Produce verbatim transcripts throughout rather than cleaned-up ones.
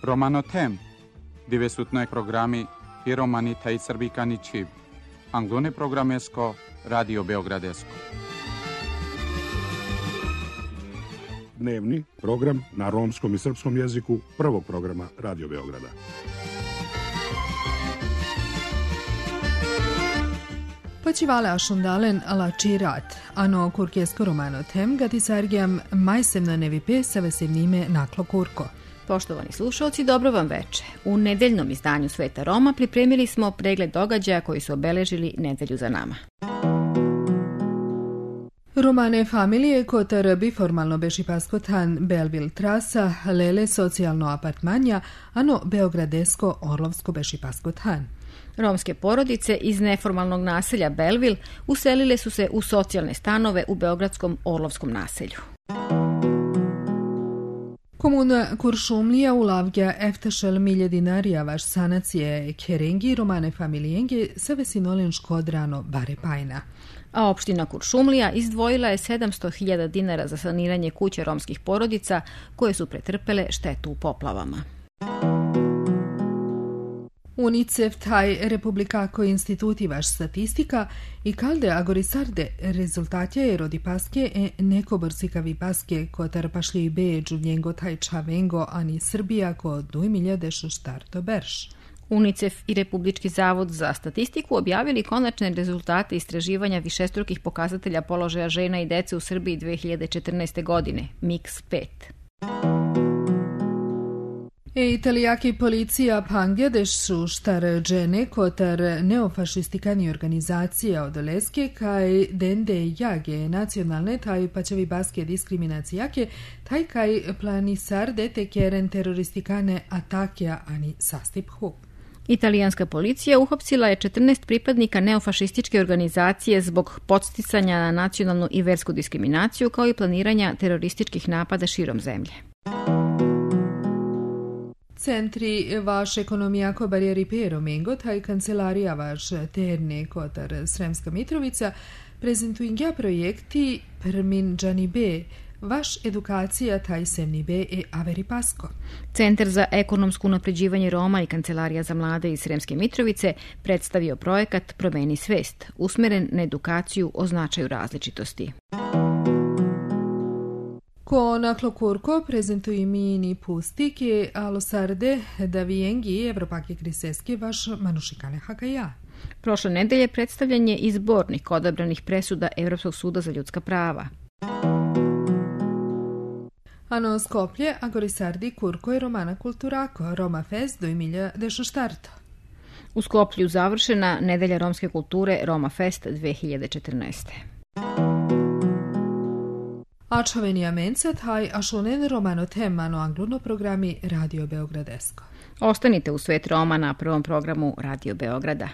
Romanotem, divesutnoj programi i romani taj srbikani čib. Anglone programesko, Radio Beogradesko. Dnevni program na romskom i srpskom jeziku prvog programa Radio Beograda. Počivale ašundalen lačirat, ano kurkesko romanotem gati sargiam majsem nevipe sa veselnime naklo kurko. Poštovani slušalci, dobro vam veče. U nedeljnom izdanju Sveta Roma pripremili smo pregled događaja koji su obeležili nedelju za nama. Romane familije kotar biformalno bešipaskotan Belville trasa, lele socijalno apartmanja, ano beogradesko orlovsko bešipaskotan. Romske porodice iz neformalnog naselja Belville uselile su se u socijalne stanove u beogradskom Orlovskom naselju. Komuna Kuršumlija ulavlja eftašel milje dinarija vaš sanacije kerengi romane familijenge sa vesinolen škodrano bare pajna. A opština Kuršumlija izdvojila je sedamsto hiljada dinara za saniranje kuće romskih porodica koje su pretrpele štetu u poplavama. UNICEF taj republikako instituti vaš statistika i kalde agorisarde rezultatja je rodipaske e neko brsikavi paske kotar pašlji be džuvnjengo taj čavengo ani Srbija ko duj milja štarto berš. UNICEF i Republički zavod za statistiku objavili konačne rezultate istraživanja višestrukih pokazatelja položaja žena i dece u Srbiji dve hiljade četrnaeste. godine, M I K S pet. E italijaki policija Bangladešu štar džene kotar neofašistikani organizacija od Leske kaj dende jage nacionalne taj pačevi baske diskriminacijake taj kaj planisarde te keren teroristikane atakja ani sastiphu. Italijanska policija uhapsila je četrnaest pripadnika neofašističke organizacije zbog podsticanja na nacionalnu i versku diskriminaciju kao i planiranja terorističkih napada širom zemlje. Centri vaš ekonomijako barijeri Pero Mengo, taj kancelarija vaš terne kotar Sremska Mitrovica, prezentuingja projekti Permin Džani B, vaš edukacija taj Semni B e Averi Pasko. Centar za ekonomsko unapređivanje Roma i Kancelarija za mlade iz Sremske Mitrovice predstavio projekat Promeni svest, usmeren na edukaciju o značaju različitosti. Ko naklo kurko prezentuji mini pustike alo sarde da vijengi Evropake kriseske vaš manušikane hakaja. Prošle nedelje predstavljen je izbornik odabranih presuda Evropskog suda za ljudska prava. Ano Skoplje, agorisardi kurko je romana kulturako, Roma Fest do Emilija dešo štarto. U Skoplju završena nedelja romske kulture Roma Fest dve hiljade četrnaeste. Ačavenija menca taj ašonen romano temano angluno programi Radio Beogradesko. Ostanite u Svet Roma na prvom programu Radio Beograda.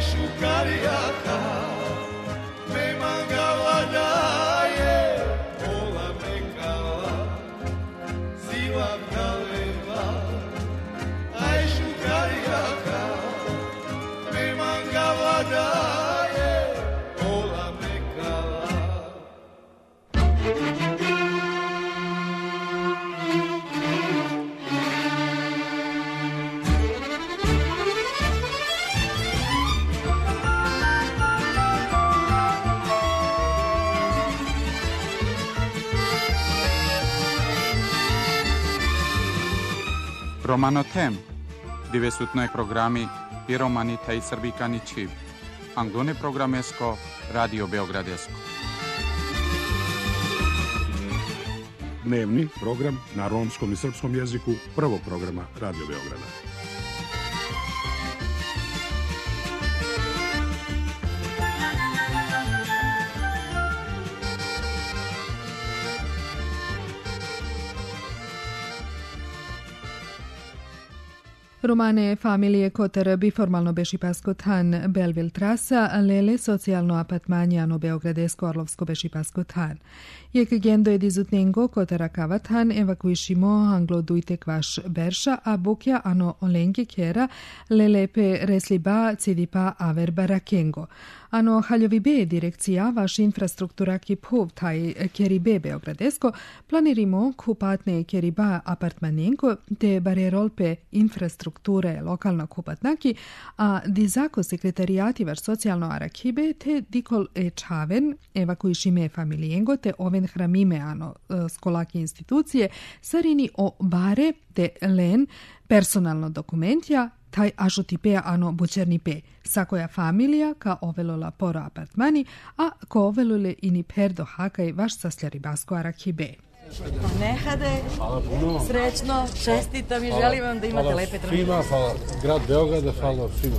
Romanotem, divesutnoj programi Piromani taj Srbikani Čib, Anglone programesko, Radio Beogradesko. Dnevni program na romskom i srpskom jeziku prvog programa Radio Beograda. Romane familije Kotar biformalno bešipasko tan Belville trasa, lele socijalno apatmanjano Beogradesko Orlovsko bešipasko tan. Jek gendo edizutnengo Kotara kavatan evakuišimo anglo dujte kvaš berša, a bukja ano olenke kera lelepe resliba cidipa aver barakengo. Ano haljovi be direkcija vaš infrastruktura kiphuv taj keribe Beogradesko planirimo kupatne keriba apartmanenko te barerolpe infrastrukture lokalno kupatnaki, a dizako sekretarijati vaš socijalno arakibe te dikol e čaven evakuišime familijengo te oven hramime ano skolaki institucije sarini o bare te len personalno dokumentja taj ažotipe ano bučernipe. Sakoja familija ka ovelola poro apartmani, a ko ovelole ini perdo hakaj vaš saslari basko arakibe. Nehade, srećno, čestitam i želim vam da imate lepe trenutke. Svima, hvala grad Beograda, hvala svima.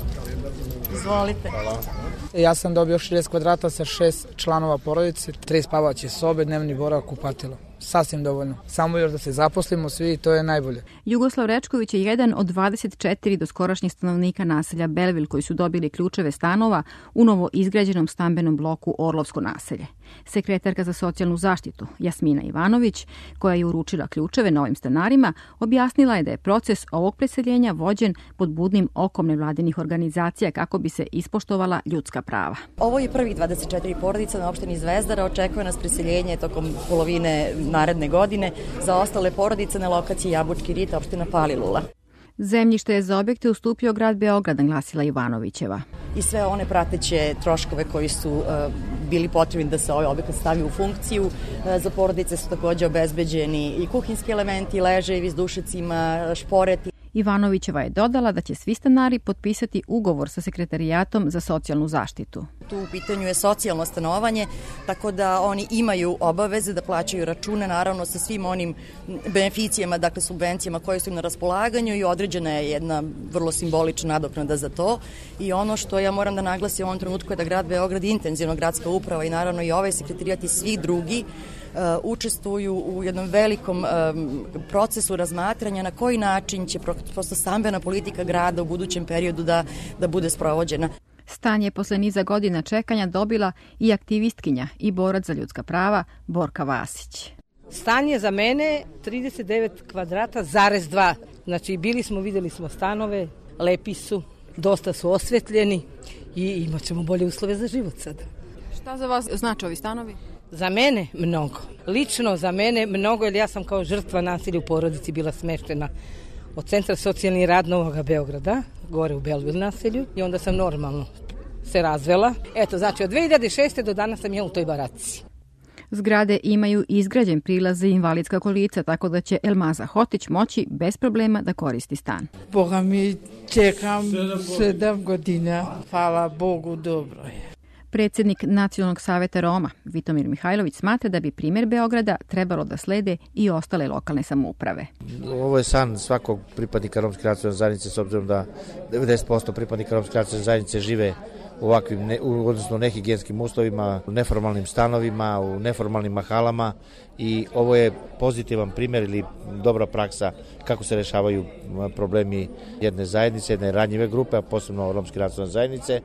Izvolite. Hvala. Ja sam dobio šezdeset kvadrata sa šest članova porodice, tri spavaće sobe, dnevni boravak, kupatilo. Sasvim dovoljno. Samo još da se zaposlimo svi i to je najbolje. Jugoslav Rečković je jedan od dvadeset četiri doskorašnjih stanovnika naselja Belville koji su dobili ključeve stanova u novo izgrađenom stambenom bloku Orlovsko naselje. Sekretarka za socijalnu zaštitu Jasmina Ivanović, koja je uručila ključeve novim stanarima, objasnila je da je proces ovog preseljenja vođen pod budnim okom nevladinih organizacija kako bi se ispoštovala ljudska prava. Ovo je prvih dvadeset četiri porodica na opštini Zvezdara. Očekuje nas preseljenje tokom polovine naredne godine za ostale porodice na lokaciji Jabučki rit, opština Palilula. Zemljište je za objekte ustupio grad Beograd, naglasila Ivanovićeva. I sve one prateće troškove koji su uh, bili potrebni da se ovaj objekat stavi u funkciju. Uh, za porodice su također obezbeđeni i kuhinski elementi, ležajevi s dušecima, šporeti. Ivanovićeva je dodala da će svi stanari potpisati ugovor sa Sekretarijatom za socijalnu zaštitu. Tu u pitanju je socijalno stanovanje, tako da oni imaju obaveze da plaćaju račune, naravno sa svim onim beneficijama, dakle subvencijama koje su im na raspolaganju, i određena je jedna vrlo simbolična nadoknada za to. I ono što ja moram da naglasim u ovom trenutku je da grad Beograd, intenzivno gradska uprava i naravno i ovaj sekretarijat i svi drugi Uh, učestvuju u jednom velikom um, procesu razmatranja na koji način će prosto stambena politika grada u budućem periodu da, da bude sprovođena. Stan je posle niza godina čekanja dobila i aktivistkinja i borac za ljudska prava Borka Vasić. Stan je za mene trideset devet kvadrata zarez dva. Znači bili smo, videli smo stanove, lepi su, dosta su osvetljeni i imat ćemo bolje uslove za život sada. Šta za vas znači ovi stanovi? Za mene mnogo. Lično za mene mnogo, jer ja sam kao žrtva nasilja u porodici bila smeštena od Centra socijalni rad Novog Beograda, gore u Belville naselju, i onda sam normalno se razvela. Eto, znači od dve hiljade šeste. do danas sam ja u toj baraci. Zgrade imaju izgrađen prilaz za invalidska kolica, tako da će Elmaza Hotić moći bez problema da koristi stan. Boga mi čekam sedam godina. Hvala Bogu, dobro je. Predsjednik Nacionalnog saveta Roma, Vitomir Mihajlović, smatra da bi primjer Beograda trebalo da slede i ostale lokalne samouprave. Ovo je san svakog pripadnika romske nacionalne zajednice, s obzirom da devedeset posto pripadnika romske nacionalne zajednice žive u ovakvim, ne, u, odnosno nehigijenskim uslovima, u neformalnim stanovima, u neformalnim mahalama, i ovo je pozitivan primjer ili dobra praksa kako se rešavaju problemi jedne zajednice, jedne ranjive grupe, a posebno romske nacionalne zajednice.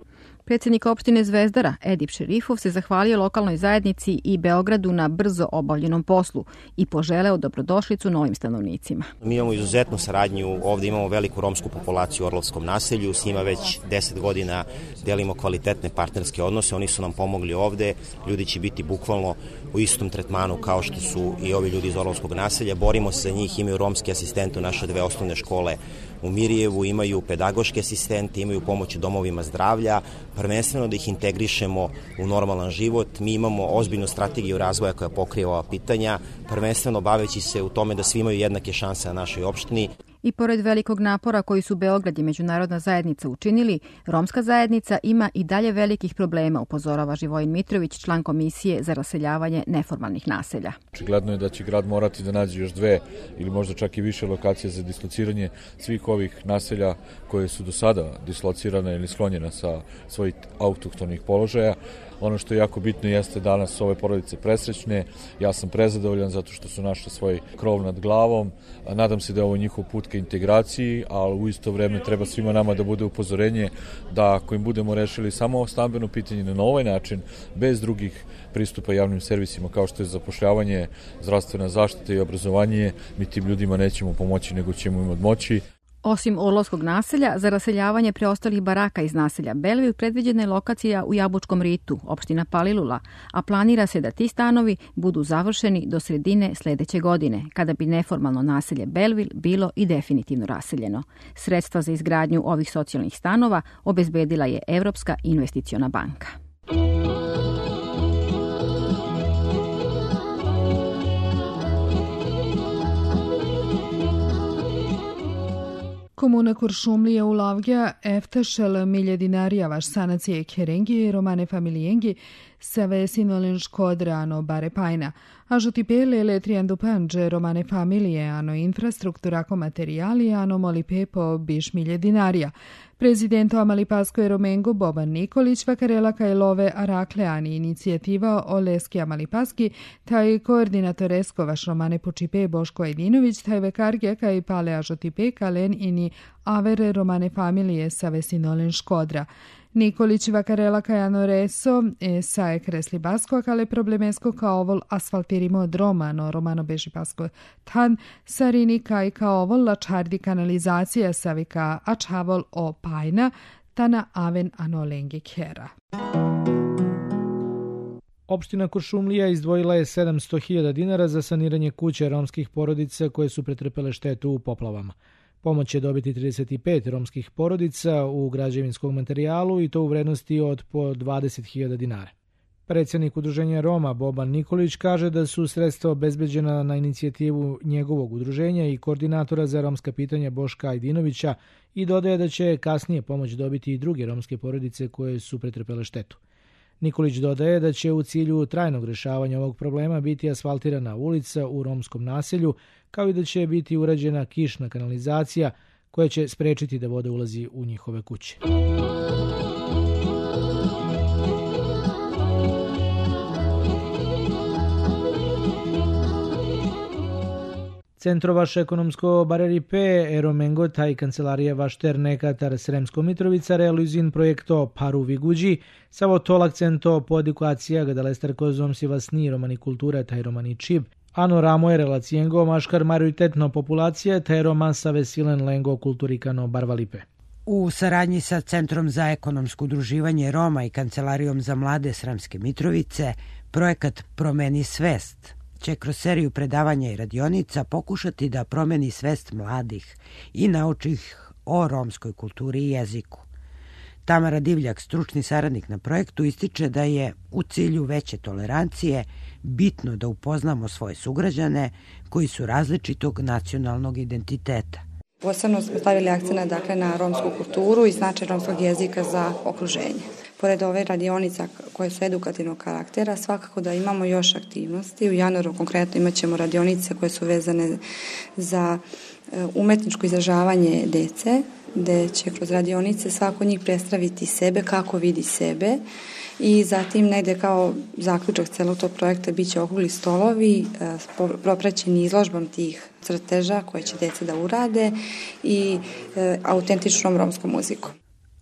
Predsjednik opštine Zvezdara, Edip Šerifov, se zahvalio lokalnoj zajednici i Beogradu na brzo obavljenom poslu i poželeo dobrodošlicu novim stanovnicima. Mi imamo izuzetnu saradnju, ovde imamo veliku romsku populaciju u Orlovskom naselju, s njima već deset godina delimo kvalitetne partnerske odnose, oni su nam pomogli ovde, ljudi će biti bukvalno u istom tretmanu kao što su i ovi ljudi iz Orlovskog naselja, borimo se za njih, imaju romski asistente u naše dve osnovne škole u Mirjevu, imaju pedagoške asistente, imaju pomoć u domovima zdravlja, prvenstveno da ih integrišemo u normalan život. Mi imamo ozbiljnu strategiju razvoja koja pokriva ova pitanja, prvenstveno baveći se u tome da svi imaju jednake šanse na našoj opštini. I pored velikog napora koji su Beograd i međunarodna zajednica učinili, romska zajednica ima i dalje velikih problema, upozorava Živojin Mitrović, član Komisije za raseljavanje neformalnih naselja. Očigledno je da će grad morati da nađe još dve ili možda čak i više lokacije za dislociranje svih ovih naselja koje su do sada dislocirane ili sklonjene sa svojih autohtonih položaja. Ono što je jako bitno jeste danas ove porodice presrećne, ja sam prezadovoljan zato što su našli svoj krov nad glavom, nadam se da je ovo njihov put ka integraciji, ali u isto vreme treba svima nama da bude upozorenje da ako im budemo rešili samo stambeno pitanje na ovaj način, bez drugih pristupa javnim servisima kao što je zapošljavanje, zdravstvena zaštita i obrazovanje, mi tim ljudima nećemo pomoći nego ćemo im odmoći. Osim Orlovskog naselja, za raseljavanje preostalih baraka iz naselja Belleville predviđena je lokacija u Jabučkom ritu, opština Palilula, a planira se da ti stanovi budu završeni do sredine sledeće godine, kada bi neformalno naselje Belleville bilo i definitivno raseljeno. Sredstva za izgradnju ovih socijalnih stanova obezbedila je Evropska investiciona banka. Komuna Kuršumlija u Lavgja eftašel milje dinarija vaš sanacije kerengi romane familijengi save sinolin škodra ano bare pajna, a žuti pele letrijandu panđe romane familije ano infrastrukturako materijali ano moli pepo biš milje dinarija. Prezidento Amalipasko je Romengo Boban Nikolić vakarela kaj love arakleani inicijativa o leski Amalipaski, taj koordinatoresko vaš romane Pučipe Boško Edinović, taj vekarge kaj pale ažotipe kalen ini avere romane familije sa vesinolen škodra. Nikolić vakarela kajano reso e sa je kresli basko, kale problemesko kao ovol asfaltirimo od romano, romano beži pasko tan, sarini kaj kao ovol lačardi kanalizacija savika ačavol o pajna, tana aven ano lengi kera. Opština Kuršumlija izdvojila je sedamsto hiljada dinara za saniranje kuća romskih porodica koje su pretrpele štetu u poplavama. Pomoć će dobiti trideset pet romskih porodica u građevinskom materijalu i to u vrednosti od po dvadeset hiljada dinara. Predsjednik udruženja Roma Boban Nikolić kaže da su sredstva obezbeđena na inicijativu njegovog udruženja i koordinatora za romska pitanja Boška Ajdinovića i dodaje da će kasnije pomoć dobiti i druge romske porodice koje su pretrpele štetu. Nikolić dodaje da će u cilju trajnog rešavanja ovog problema biti asfaltirana ulica u romskom naselju, kao i da će biti urađena kišna kanalizacija koja će sprečiti da voda ulazi u njihove kuće. Centro vaš ekonomsko bareripe Eromengo taj kancelarija vaš Ternekatar Sremsko Mitrovica realizin projekto Paru Viguđi, savo tol akcento po edukacija gada lester kozom si vasni romani kultura taj romani čib, ano ramo je relacijengo maškar majoritetno populacija taj roman sa vesilen lengo kulturikano barvalipe. U saradnji sa Centrom za ekonomsko udruživanje Roma i Kancelarijom za mlade Sremske Mitrovice, projekat Promeni svest će kroz seriju predavanja i radionica pokušati da promeni svest mladih i nauči ih o romskoj kulturi i jeziku. Tamara Divljak, stručni saradnik na projektu, ističe da je u cilju veće tolerancije bitno da upoznamo svoje sugrađane koji su različitog nacionalnog identiteta. Posebno smo stavili akcent dakle, na romsku kulturu i značaj romskog jezika za okruženje. Pored ove radionica koje su edukativnog karaktera, svakako da imamo još aktivnosti. U januaru konkretno imat ćemo radionice koje su vezane za umetničko izražavanje dece, gde će kroz radionice svako od njih predstaviti sebe, kako vidi sebe, i zatim negde kao zaključak celog tog projekta bit će okrugli stolovi propraćeni izložbom tih crteža koje će deca da urade i autentičnom romskom muzikom.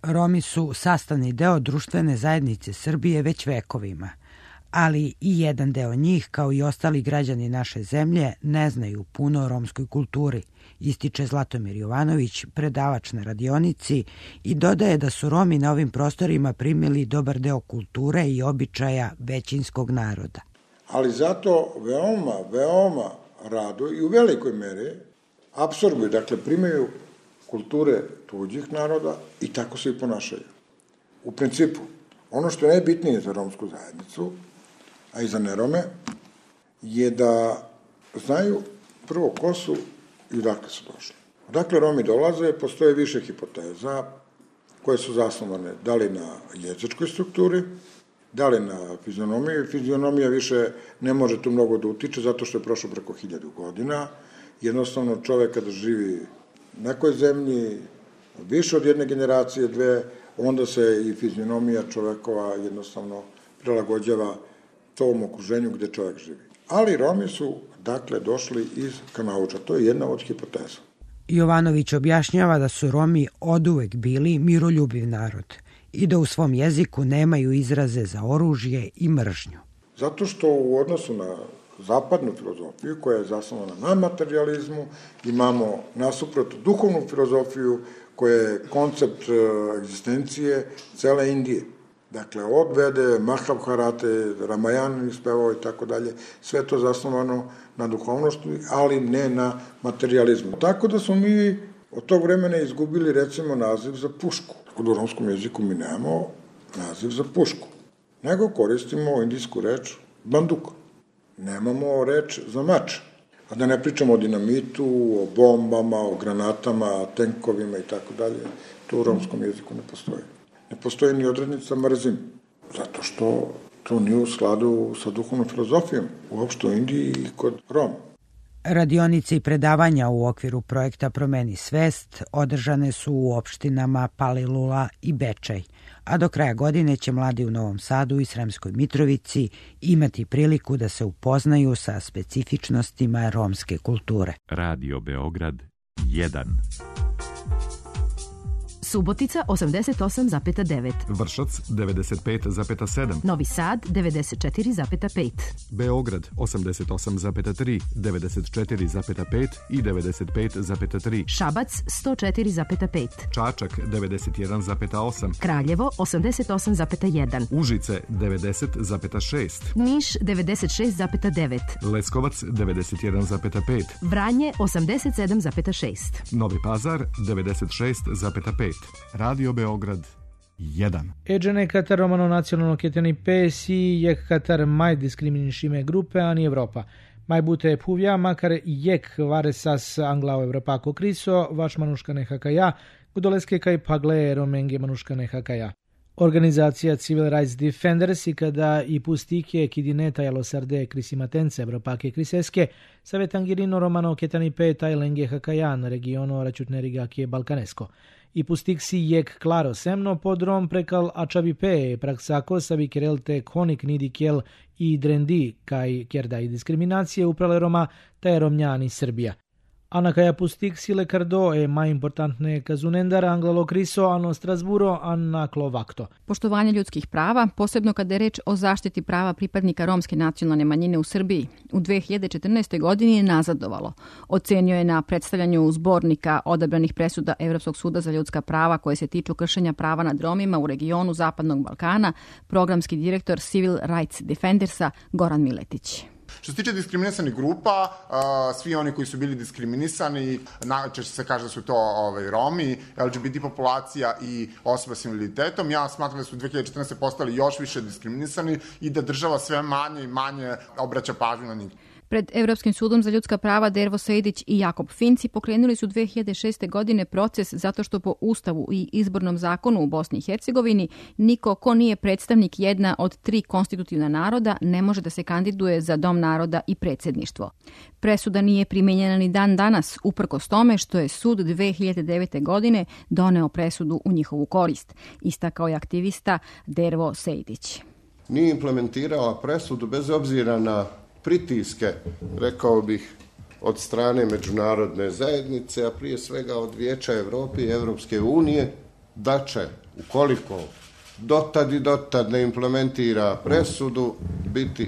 Romi su sastavni deo društvene zajednice Srbije već vekovima, ali i jedan deo njih, kao i ostali građani naše zemlje, ne znaju puno o romskoj kulturi, ističe Zlatomir Jovanović, predavač na radionici, i dodaje da su Romi na ovim prostorima primili dobar deo kulture i običaja većinskog naroda. Ali zato veoma, veoma rado i u velikoj meri apsorbuju, dakle primaju kulture tuđih naroda i tako se i ponašaju. U principu, ono što je najbitnije za romsku zajednicu, a i za nerome, je da znaju prvo ko su i odakle su došli. Odakle Romi dolaze, postoje više hipoteza koje su zasnovane da li na jezičkoj strukturi, da li na fizionomiji. Fizionomija više ne može tu mnogo da utiče zato što je prošlo preko hiljadu godina. Jednostavno čovek kada živi u nekoj zemlji više od jedne generacije, dve, onda se i fizionomija čovekova jednostavno prilagođava tom okruženju gde čovek živi. Ali Romi su, dakle, došli iz Kanauča. To je jedna od hipoteza. Jovanović objašnjava da su Romi oduvek bili miroljubiv narod i da u svom jeziku nemaju izraze za oružje i mržnju. Zato što u odnosu na zapadnu filozofiju, koja je zasnovana na materijalizmu, imamo nasuprot duhovnu filozofiju koja je koncept egzistencije cele Indije. Dakle, od Vede, Mahabharate, Ramajan ispevao i tako dalje, sve to zasnovano na duhovnosti, ali ne na materijalizmu. Tako da smo mi od tog vremena izgubili, recimo, naziv za pušku. Tako da u romskom jeziku mi nemamo naziv za pušku, nego koristimo indijsku reč banduk. Nemamo reč za mač. A da ne pričamo o dinamitu, o bombama, o granatama, tenkovima i tako dalje, to u romskom jeziku ne postoji. Ne postoji ni odrednica mrzim, zato što to nije u skladu sa duhovnom filozofijom, uopšte u Indiji i kod Roma. Radionice i predavanja u okviru projekta Promeni svest održane su u opštinama Palilula i Bečej, a do kraja godine će mladi u Novom Sadu i Sremskoj Mitrovici imati priliku da se upoznaju sa specifičnostima romske kulture. Radio Beograd jedan. Subotica osamdeset osam zarez devet. Vršac devedeset pet zarez sedam. Novi Sad devedeset četiri zarez pet. Beograd osamdeset osam zarez tri, devedeset četiri zarez pet i devedeset pet zarez tri. Šabac sto četiri zarez pet. Čačak devedeset jedan zarez osam. Kraljevo osamdeset osam zarez jedan. Užice devedeset zarez šest. Niš devedeset šest zarez devet. Leskovac devedeset jedan zarez pet. Vranje osamdeset sedam zarez šest. Novi Pazar devedeset šest zarez pet. Radio Beograd jedan. Eđene Katar Romano nacionalno keteni pesi jek Katar maj diskriminišime grupe ani Evropa. Maj bute puvja makar jek varesas anglao Evropako kriso vaš manuškane hakaja gudoleske kaj pagle romenge manuškane hakaja. Organizacija Civil Rights Defenders i kada i pustike kidineta jalo sarde krisimatence Evropake kriseske savetangirino romano ketani pe tajlenge hakajan regiono račutneriga kje balkanesko. I pustiksi jek klaro semno podrom prekal ačavipe praksako savi kerelte konik nidikel i drendi kaj kerda i diskriminacije uprale Roma taj romnjani Srbija. Ana kaja pustiksi le kardo e mai importantne kazunendar anglalo kriso ano Strasburo anna klovakto. Poštovanje ljudskih prava, posebno kada je reč o zaštiti prava pripadnika romske nacionalne manjine u Srbiji, u dve hiljade četrnaestoj. godini je nazadovalo. Ocenio je na predstavljanju zbornika odabranih presuda Evropskog suda za ljudska prava koje se tiču kršenja prava nad Romima u regionu Zapadnog Balkana, programski direktor Civil Rights Defendersa Goran Miletić. Što se tiče diskriminisanih grupa, svi oni koji su bili diskriminisani, najčešće se kaže da su to ovaj, Romi, L G B T populacija i osoba s invaliditetom. Ja smatram da su u dve hiljade četrnaestoj. postali još više diskriminisani i da država sve manje i manje obraća pažnju na njih. Pred Evropskim sudom za ljudska prava Dervo Sejdić i Jakob Finci pokrenuli su dve hiljade šeste. godine proces zato što po Ustavu i izbornom zakonu u Bosni i Hercegovini niko ko nije predstavnik jedna od tri konstitutivna naroda ne može da se kandiduje za Dom naroda i predsjedništvo. Presuda nije primenjena ni dan danas, uprkos tome što je sud dve hiljade devete. godine doneo presudu u njihovu korist, istakao je aktivista Dervo Sejdić. Nije implementirala presudu bez obzira na pritiske, rekao bih, od strane međunarodne zajednice, a prije svega od Vijeća Evrope i Evropske unije, da će ukoliko dotad i dotad ne implementira presudu, biti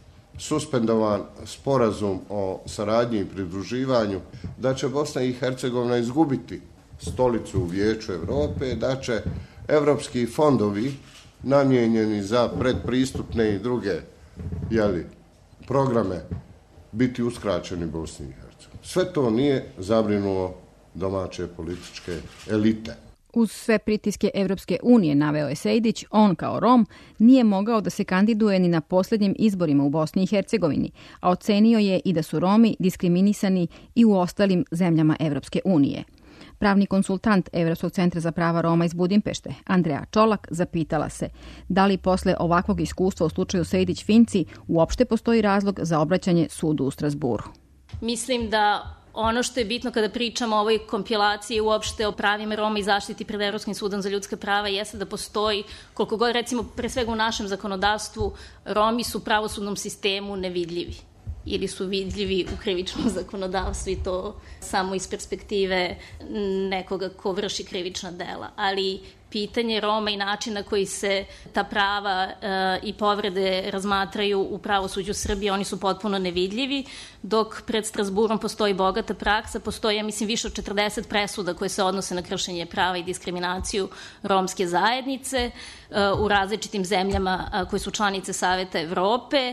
suspendovan sporazum o saradnji i pridruživanju, da će Bosna i Hercegovina izgubiti stolicu u Vijeću Evrope, da će evropski fondovi namijenjeni za predpristupne i druge jeli, programe biti uskraćeni Bosni i Hercegovini. Sve to nije zabrinulo domaće političke elite. Uz sve pritiske Evropske unije, naveo je Sejdić, on kao Rom nije mogao da se kandiduje ni na posljednjim izborima u Bosni i Hercegovini, a ocenio je i da su Romi diskriminisani i u ostalim zemljama Evropske unije. Pravni konsultant Evropskog centra za prava Roma iz Budimpešte, Andreja Čolak, zapitala se da li posle ovakvog iskustva u slučaju Sejdić-Finci uopšte postoji razlog za obraćanje sudu u Strasburu. Mislim da ono što je bitno kada pričamo o ovoj kompilaciji uopšte o pravima Roma i zaštiti pred Evropskim sudom za ljudska prava jeste da postoji, koliko god recimo pre svega u našem zakonodavstvu, Romi su u pravosudnom sistemu nevidljivi ili su vidljivi u krivičnom zakonodavstvu i to samo iz perspektive nekoga ko vrši krivična dela. Ali pitanje Roma i način na koji se ta prava e, i povrede razmatraju u pravosuđu Srbije, oni su potpuno nevidljivi, dok pred Strasburom postoji bogata praksa, postoji, ja mislim, više od četrdeset presuda koje se odnose na kršenje prava i diskriminaciju romske zajednice e, u različitim zemljama a, koje su članice Saveta Evrope.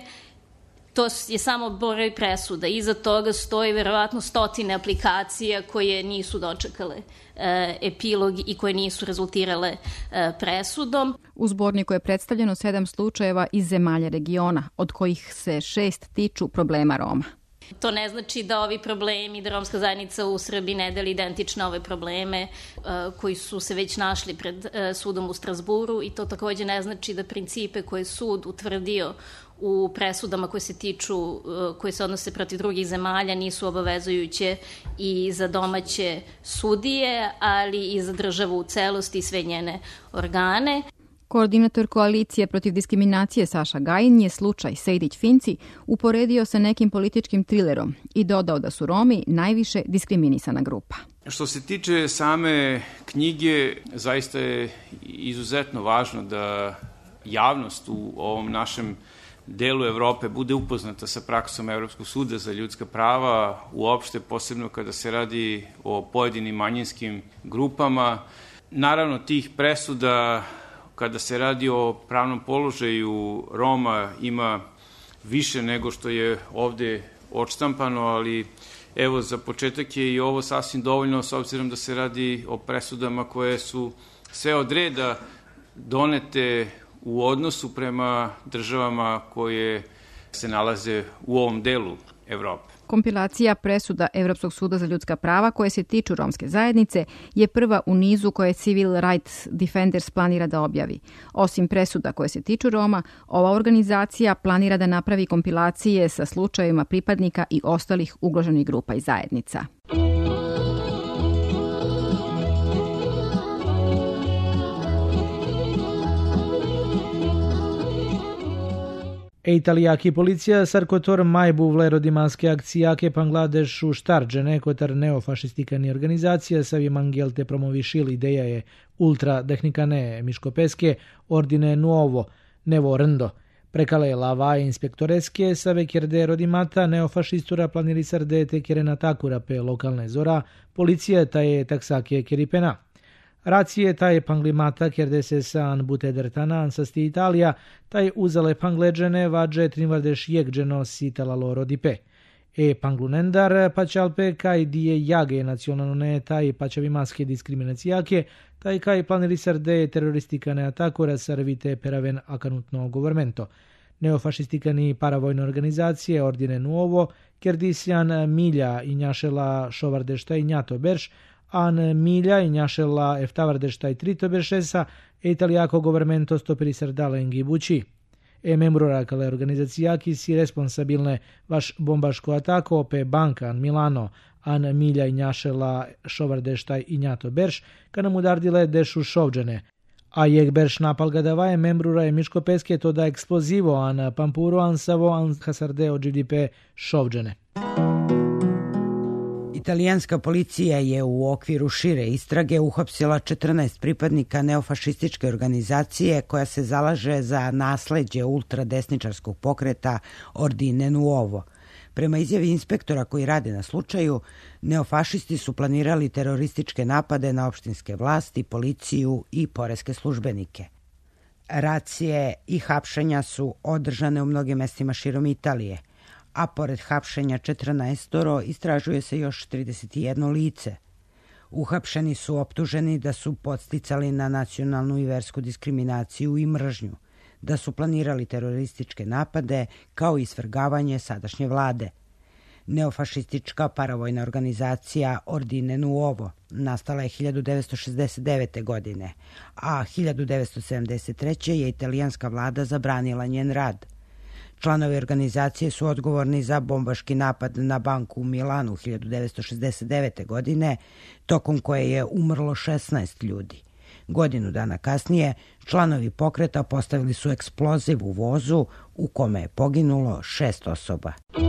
To je samo broj presuda. Iza toga stoji verovatno stotine aplikacija koje nisu dočekale e, epilog i koje nisu rezultirale e, presudom. U zborniku je predstavljeno sedam slučajeva iz zemalja regiona, od kojih se šest tiču problema Roma. To ne znači da ovi problemi, da romska zajednica u Srbiji ne deli identične ove probleme uh, koji su se već našli pred uh, sudom u Strasburu i to takođe ne znači da principe koje je sud utvrdio u presudama koje se tiču, uh, koje se odnose protiv drugih zemalja nisu obavezujuće i za domaće sudije, ali i za državu u celosti i sve njene organe. Koordinator koalicije protiv diskriminacije Saša Gajin je slučaj Sejdić-Finci uporedio sa nekim političkim trilerom i dodao da su Romi najviše diskriminisana grupa. Što se tiče same knjige, zaista je izuzetno važno da javnost u ovom našem delu Evrope bude upoznata sa praksom Evropskog suda za ljudska prava, uopšte posebno kada se radi o pojedinim manjinskim grupama. Naravno, tih presuda kada se radi o pravnom položaju Roma ima više nego što je ovde odštampano, ali evo za početak je i ovo sasvim dovoljno s obzirom da se radi o presudama koje su sve od reda donete u odnosu prema državama koje se nalaze u ovom delu Evrope. Kompilacija presuda Evropskog suda za ljudska prava koje se tiču romske zajednice je prva u nizu koje Civil Rights Defenders planira da objavi. Osim presuda koje se tiču Roma, ova organizacija planira da napravi kompilacije sa slučajevima pripadnika i ostalih ugroženih grupa i zajednica. E Italijaki policija sarkotor majbu vlero dimaske akcijake Bangladešu štarđene kotar neofašistikani organizacija savi mangelte promovišil ideja je ultra tehnikane miškopeske ordine nuovo nevo rndo. Prekale lava inspektoreske save kjerde rodimata neofašistura planili sardete kjerena takura pe lokalne zora, policija ta je taksake kjeripena. Racije taj panglimata kjerde se san bute dertanan sasti Italija, taj uzale pangleđene vađe trinvardeš jegđeno sitala loro dipe. E panglunendar pačalpe kaj dije jage nacionalne taj pačavi maske diskriminacijake, taj kaj planili srde teroristikane atakora servite peraven akanutno governmento. Neofašistikani paravojne organizacije ordine nuovo, kjerdisjan milja i njašela šovardešta i njato berš, an milja i njašela eftavardešta i trito beršesa e italijako governmento stopiri srdale ingibući. E membrura kale organizacijaki si responsabilne vaš bombaško atako pe bankan Milano, an milja i njašela šovardešta i njato berš, kana mu dardile dešu šovđene. A jeg berš napal gadava je membrura je miškopeske to da eksplozivo an pampuro an savo an hasardeo G D P šovđene. Italijanska policija je u okviru šire istrage uhapsila četrnaest pripadnika neofašističke organizacije koja se zalaže za nasleđe ultradesničarskog pokreta Ordine Nuovo. Prema izjavi inspektora koji rade na slučaju, neofašisti su planirali terorističke napade na opštinske vlasti, policiju i poreske službenike. Racije i hapšenja su održane u mnogim mestima širom Italije, a pored hapšenja četrnaestoro istražuje se još trideset jedno lice. Uhapšeni su optuženi da su podsticali na nacionalnu i versku diskriminaciju i mržnju, da su planirali terorističke napade kao i svrgavanje sadašnje vlade. Neofašistička paravojna organizacija Ordine Nuovo nastala je hiljadu devetsto šezdeset devete. godine, a hiljadu devetsto sedamdeset treće. je italijanska vlada zabranila njen rad. Članovi organizacije su odgovorni za bombaški napad na banku u Milanu hiljadu devetsto šezdeset devete. godine, tokom koje je umrlo šesnaest ljudi. Godinu dana kasnije, članovi pokreta postavili su eksploziv u vozu u kome je poginulo šest osoba.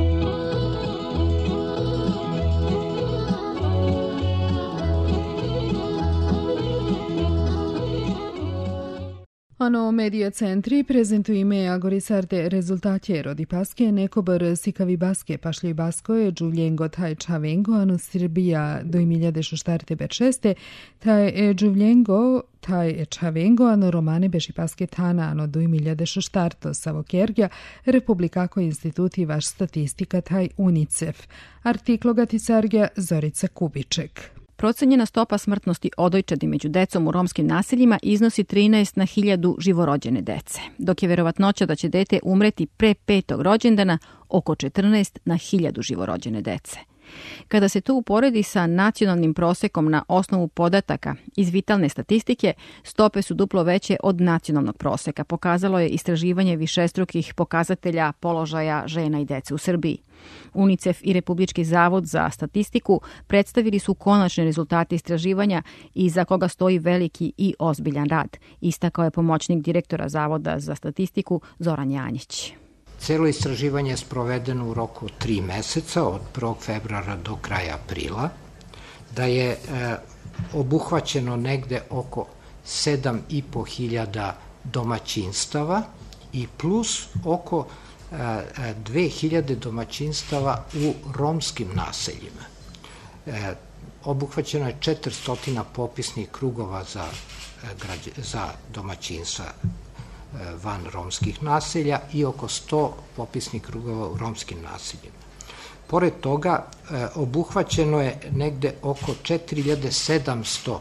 Ano medija centri prezentuju ime agorisarte rezultatje di paske nekobr sikavi baske pašlji baskoje giuliengo taj čavengo ano Srbija do imiljade šoštarte beršeste taj giuliengo taj čavengo ano romane beši paske tana ano do imiljade šoštarto savokergja Republikako instituti vaš statistika taj UNICEF. Artiklo gatisargja Zorica Kubiček. Procenjena stopa smrtnosti odojčadi među decom u romskim naseljima iznosi trinaest na hiljadu živorođene dece, dok je verovatnoća da će dete umreti pre petog rođendana oko četrnaest na hiljadu živorođene dece. Kada se to uporedi sa nacionalnim prosekom na osnovu podataka iz vitalne statistike, stope su duplo veće od nacionalnog proseka, pokazalo je istraživanje višestrukih pokazatelja položaja žena i dece u Srbiji. UNICEF i Republički zavod za statistiku predstavili su konačne rezultate istraživanja iza koga stoji veliki i ozbiljan rad, istakao je pomoćnik direktora Zavoda za statistiku Zoran Janjić. Celo istraživanje je sprovedeno u roku tri meseca, od prvog februara do kraja aprila, da je e, obuhvaćeno negde oko sedam i po hiljada domaćinstava i plus oko e, dve hiljade domaćinstava u romskim naseljima. E, obuhvaćeno je četiristo popisnih krugova za, e, za domaćinstva van romskih naselja i oko sto popisnih krugova u romskim naseljima. Pored toga, obuhvaćeno je negde oko četiri hiljade sedamsto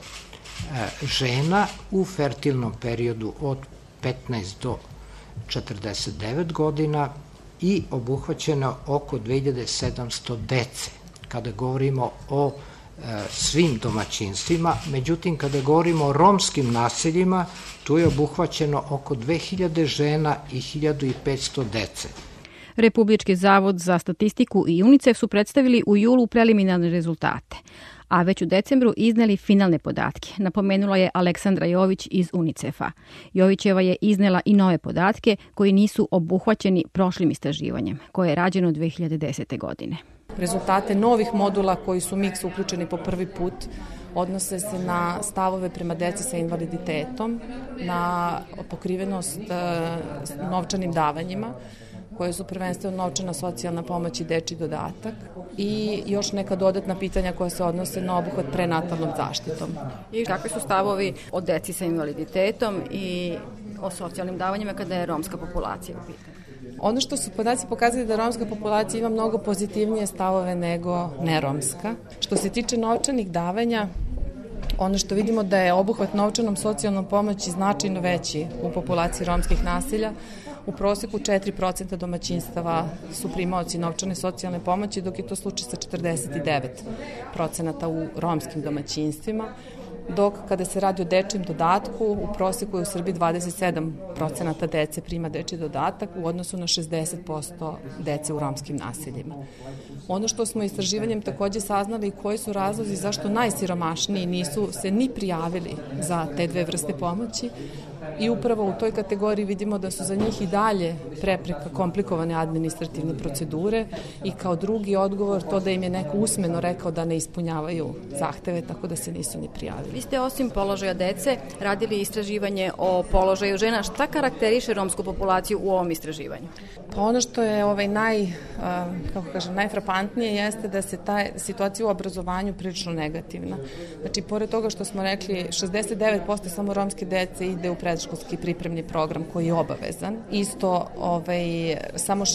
žena u fertilnom periodu od petnaest do četrdeset devet godina i obuhvaćeno oko dve hiljade sedamsto dece, kada govorimo o svim domaćinstvima. Međutim, kada govorimo o romskim naseljima, tu je obuhvaćeno oko dve hiljade žena i hiljadu petsto dece. Republički zavod za statistiku i UNICEF su predstavili u julu preliminarne rezultate, a već u decembru izneli finalne podatke, napomenula je Aleksandra Jović iz UNICEF-a. Jovićeva je iznela i nove podatke koji nisu obuhvaćeni prošlim istraživanjem, koje je rađeno dve hiljade desete. godine. Rezultate novih modula koji su miks uključeni po prvi put odnose se na stavove prema deci sa invaliditetom, na pokrivenost novčanim davanjima, koje su prvenstveno novčana socijalna pomoć i dečji dodatak i još neka dodatna pitanja koja se odnose na obuhvat prenatalnom zaštitom. I kakvi su stavovi o deci sa invaliditetom i o socijalnim davanjima kada je romska populacija u pitanju? Ono što su podaci pokazali da romska populacija ima mnogo pozitivnije stavove nego neromska. Što se tiče novčanih davanja, ono što vidimo da je obuhvat novčanom socijalnom pomoći značajno veći u populaciji romskih naselja. U proseku četiri procenta domaćinstava su primaoci novčane socijalne pomoći, dok je to slučaj sa četrdeset devet procenta u romskim domaćinstvima. Dok kada se radi o dečjem dodatku, u proseku je u Srbiji dvadeset sedam procenta dece prima dečji dodatak u odnosu na šezdeset posto dece u romskim naseljima. Ono što smo istraživanjem takođe saznali koji su razlozi zašto najsiromašniji nisu se ni prijavili za te dve vrste pomoći, i upravo u toj kategoriji vidimo da su za njih i dalje prepreka komplikovane administrativne procedure i kao drugi odgovor to da im je neko usmeno rekao da ne ispunjavaju zahteve, tako da se nisu ni prijavili. Vi ste osim položaja dece radili istraživanje o položaju žena. Šta karakteriše romsku populaciju u ovom istraživanju? Pa ono što je ovaj naj, kako kažem, najfrapantnije jeste da se ta situacija u obrazovanju prilično negativna. Znači, pored toga što smo rekli, šezdeset devet posto samo romske dece ide u predškolski pripremni program koji je obavezan. Isto ovaj, samo,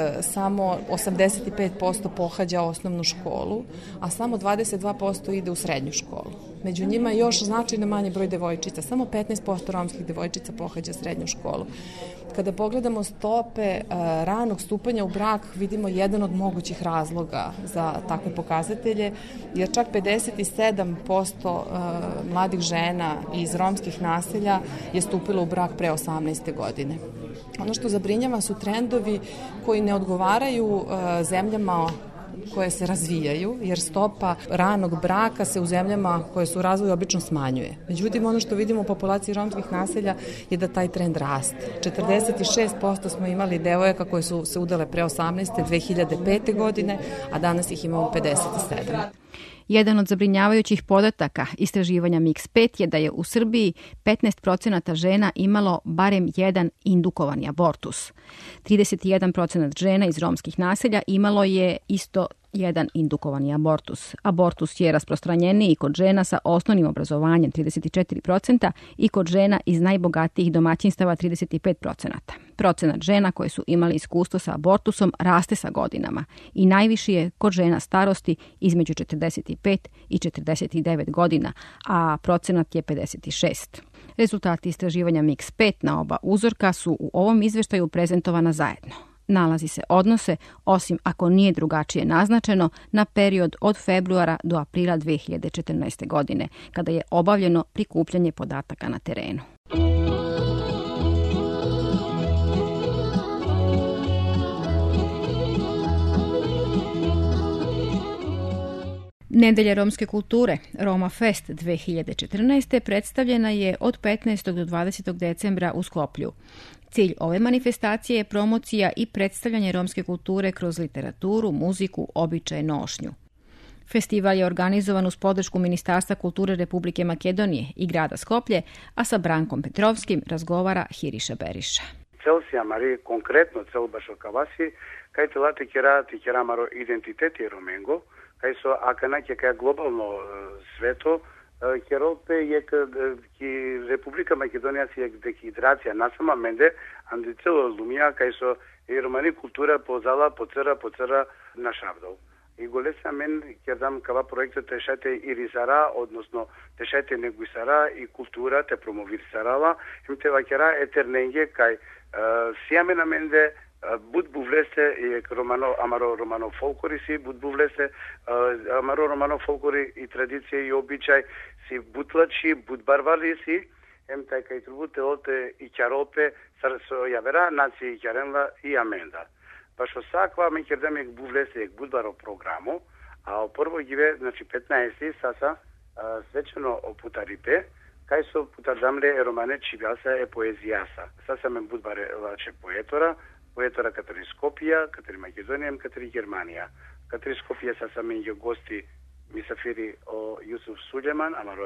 samo osamdeset pet posto pohađa osnovnu školu, a samo dvadeset dva posto ide u srednju školu. Među njima još značajno manji broj devojčica, samo petnaest posto romskih devojčica pohađa srednju školu. Kada pogledamo stope ranog stupanja u brak, vidimo jedan od mogućih razloga za takve pokazatelje, jer čak pedeset sedam posto mladih žena iz romskih naselja je stupilo u brak pre osamnaeste godine. Ono što zabrinjava su trendovi koji ne odgovaraju zemljama koje se razvijaju, jer stopa ranog braka se u zemljama koje su u razvoju obično smanjuje. Međutim, ono što vidimo u populaciji romskih naselja je da taj trend raste. četrdeset šest posto smo imali devojaka koje su se udale pre osamnaeste, dve hiljade pete godine, a danas ih imamo pedeset sedam. Jedan od zabrinjavajućih podataka istraživanja Mix pet je da je u Srbiji petnaest procenata žena imalo barem jedan indukovani abortus. trideset jedan procenat žena iz romskih naselja imalo je isto jedan indukovani abortus. Abortus je rasprostranjeniji kod žena sa osnovnim obrazovanjem trideset četiri procenta i kod žena iz najbogatijih domaćinstava trideset pet procenata. Procenat žena koje su imali iskustvo sa abortusom raste sa godinama i najviši je kod žena starosti između četrdeset pet i četrdeset devet godina, a procenat je pedeset šest. Rezultati istraživanja Mix pet na oba uzorka su u ovom izveštaju prezentovana zajedno. Nalazi se odnose, osim ako nije drugačije naznačeno, na period od februara do aprila dve hiljade četrnaeste. godine, kada je obavljeno prikupljanje podataka na terenu. Nedelja romske kulture, Roma Fest dve hiljade četrnaeste. predstavljena je od petnaestog do dvadesetog decembra u Skoplju. Cilj ove manifestacije je promocija i predstavljanje romske kulture kroz literaturu, muziku, običaje, nošnju. Festival je organizovan uz podršku Ministarstva kulture Republike Makedonije i grada Skoplje, a sa Brankom Petrovskim razgovara Hiriša Beriša. Цел си амари конкретно цел башо каваси, кај телате кера ти кера маро идентитети роменго, кај со акана ке кај глобално свето, керопе е ки Република Македонија си е дехидрација насама менде, анди цело лумија кај со и романи култура позала, поцера, поцера на шавдол. И голеса мен ќе дам кава проектот тешате и ризара, односно тешате негуисара и култура те промовирсарала, им те вакера етерненге кај сиаме на менде буд бувлесе и романо амаро романо фолклори си буд бувлесе амаро романо фолклори и традиција и обичај си бутлачи буд барвали си ем тај кај трубуте оте и ќаропе сарсо јавера наци и ќаренла и аменда. Па што саква ме ќе даме бувлесе ек будбаро програму, а прво гиве значи петнаесети саса свечено опутарипе кај со путардамле романе чивјаса е поезијаса. Саса мен будбаре лаче поетора поетора катери Скопија, катери Македонија, катери Германија. Катери Скопија са сами ја гости мисафири о Јусуф Сулјеман, амаро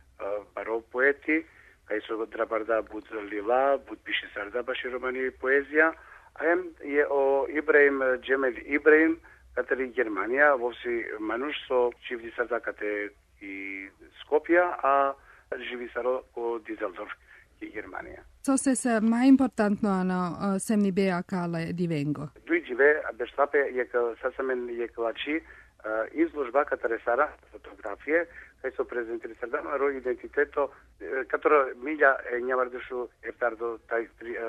баро поети, кај со драбарда буд лила, буд пише сарда баши романи поезија, а ем е о Ибраим Джемел Ибраим, катери Германија, вовси мануш со живи сарда кате и Скопија, а живи саро о Дизелдорф и Германија. Co se se mai importantno ano semni bea kale divengo? Dui живе бештапе е сасамен е клачи изложба катаресара фотографија кај со презентира сарда ро идентитето катора милја е њавардешу ертардо тај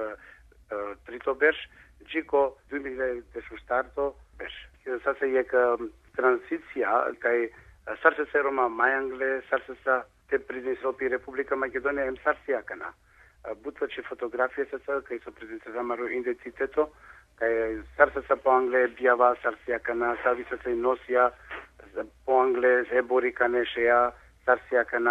трито беш джико две милјади дешу старто беш. Саса е транзиција кај сарсе се рома мајангле сарсе са те предисропи Република Македонија ем сарсијакана. Бутвачи фотографија се са кај со презентира маро идентитето кај сарсе са по англе бијава сарсијакана сависа се носија по англе ебори канешеја сарсијакана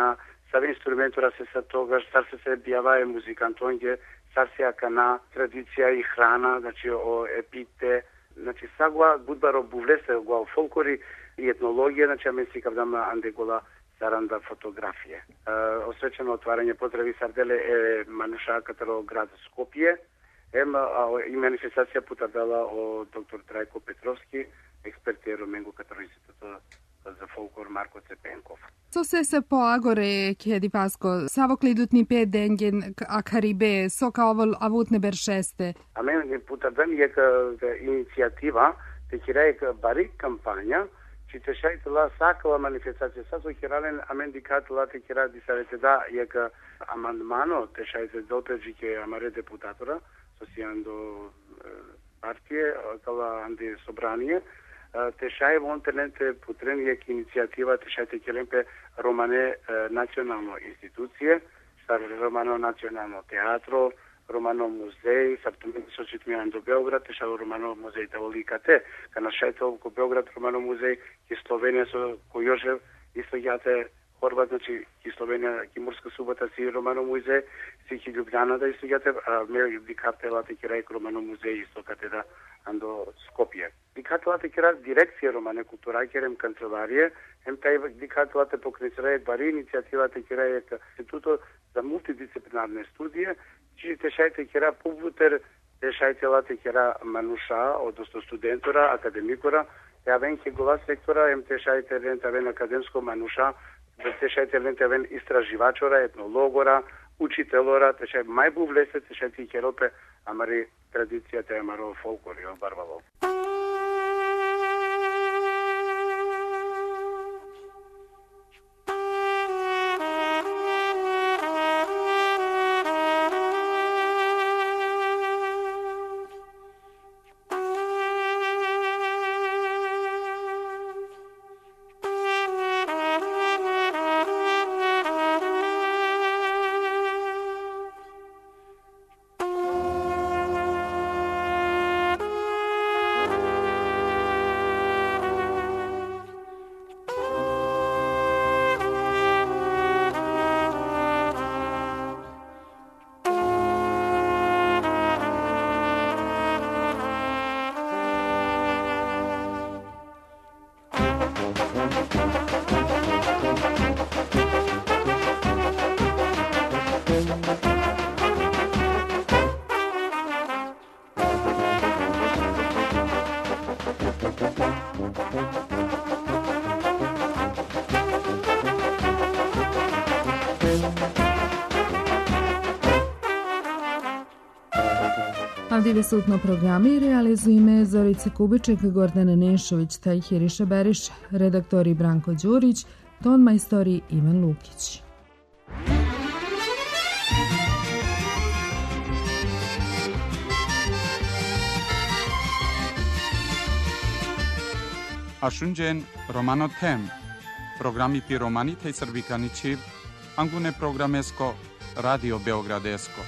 Сави инструментора се са тогаш, стар се се бјавае музикантонге, стар се акана, традиција и храна, значи о епите, значи сагуа будбаро бувлесе го фолклори и етнологија, значи амен си кавдам андегола саранда фотографија. Освечено отварање поздрави сарделе е мануша катаро град Скопје, ема и манифестација путадала о доктор Трајко Петровски, експерт е Роменго катаро институтот за фолклор Марко Цепенков. Co se se po agore kjedi pasko, savo klidutni pe dengen a Karibe, so ka ovo avutne beršeste? A men putadan je inicijativa, te kira je bari kampanja, či te šajte la sakala manifestacija, sa so kiralen amen dikat la te kira di savete da je amandmano, te šajte doteđi ke amare deputatora, sosijando partije, kala andi sobranije, te šaje vontenente putren je inicijativa te šajte kelempe Romane nacionalno institucije, star Romano nacionalno teatro, Romano muzej, saptumin sočitmijan do Beograd, te šao Romano muzej da olikate, kana šajte oko Beograd Romano muzej, ki Slovenija so ko Jožev, isto jate Horvat, znači ki Slovenija, ki Murska subota si Romano muzej, si ki Ljubljana da isto jate, a me dikaptela te kirajk Romano muzej isto kate da ando Skopje. Dikatulate kira direkcije Romane kultura, kerem kancelarije, hem taj dikatulate pokrećeraje bari inicijativate kira je instituto za multidisciplinarne studije, či te šajte kira publiter, te šajte late kira manuša, odnosno studentora, akademikora, ja ven ke gola sektora, hem te šajte renta ven akademsko manuša, te šajte renta ven istraživačora, etnologora, učitelora, te šajte majbu vlese, te šajte kerope, amari tradicija te amaro folklor, jo barvalo. Avdje sutno programi realizujeme Zorica Kubiček, Gordana Nešović, taj Hiriša Beriš, redaktori Branko Đurić, ton majstori Ivan Lukić. Ashunjen Romano Tem, programi pi romanite i srbikanići, angune programesko, Radio Beogradesko.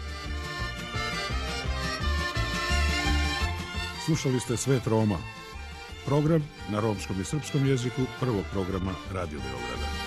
Slušali ste Svet Roma, program na romskom i srpskom jeziku prvog programa Radio Beograda.